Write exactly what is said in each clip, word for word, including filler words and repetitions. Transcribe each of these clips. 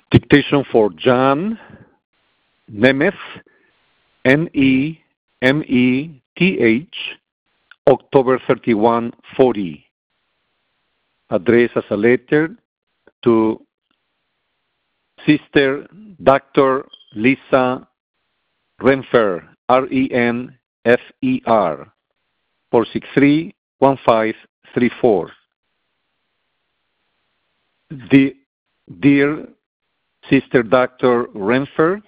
Dictation for Jan Nemeth, N E M E T H, October thirty-first, forty. Addressed as a letter to Sister Doctor Lisa Renfer, R E N F E R, four six three, one five three four. De- Dear Sister Doctor Renfer,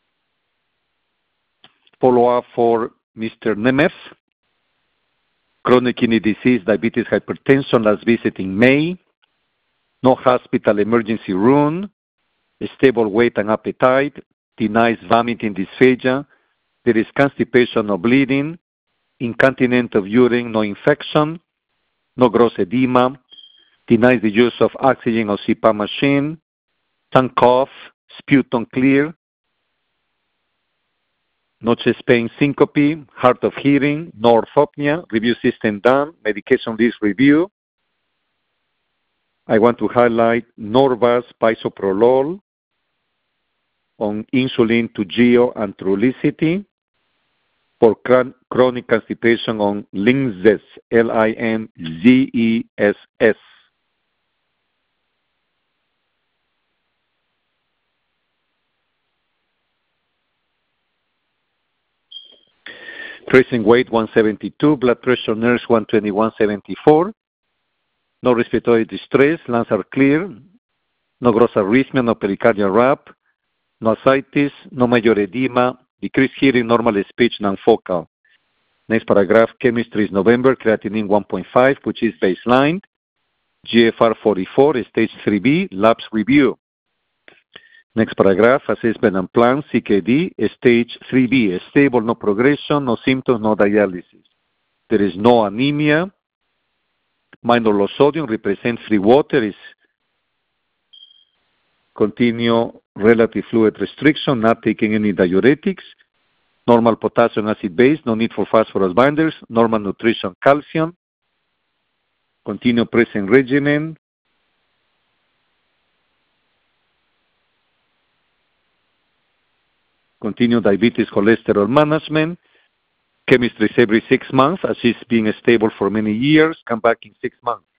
follow-up for Mister Nemeth, chronic kidney disease, diabetes, hypertension, last visit in May, no hospital emergency room, stable weight and appetite, denies vomiting, dysphagia, there is constipation or bleeding, incontinent of urine, no infection, no gross edema, denies the use of oxygen or C PAP machine, tongue cough, sputum clear, no chest pain, syncope, hard of hearing, no orthopnea, review system done, medication list review. I want to highlight Norvasc, bisoprolol, on insulin to Geo and Trulicity, for chronic constipation on Linzess, L I N Z E S S. Tracing weight one seventy-two, blood pressure nurse one twenty-one seventy-four, no respiratory distress, lungs are clear, no gross arrhythmia, no pericardial rap, no ascites, no major edema, decreased hearing, normal speech, non-focal. Next paragraph, chemistry is November, creatinine one point five, which is baseline, G F R forty-four, stage three B, labs review. Next paragraph, assessment and plan, C K D, stage three B, stable, no progression, no symptoms, no dialysis. There is no anemia, minor low sodium, represents free water, is continue relative fluid restriction, not taking any diuretics, normal potassium acid base, no need for phosphorus binders, normal nutrition, calcium, continue present regimen, continue diabetes cholesterol management, chemistry is every six months, as it's being stable for many years, come back in six months.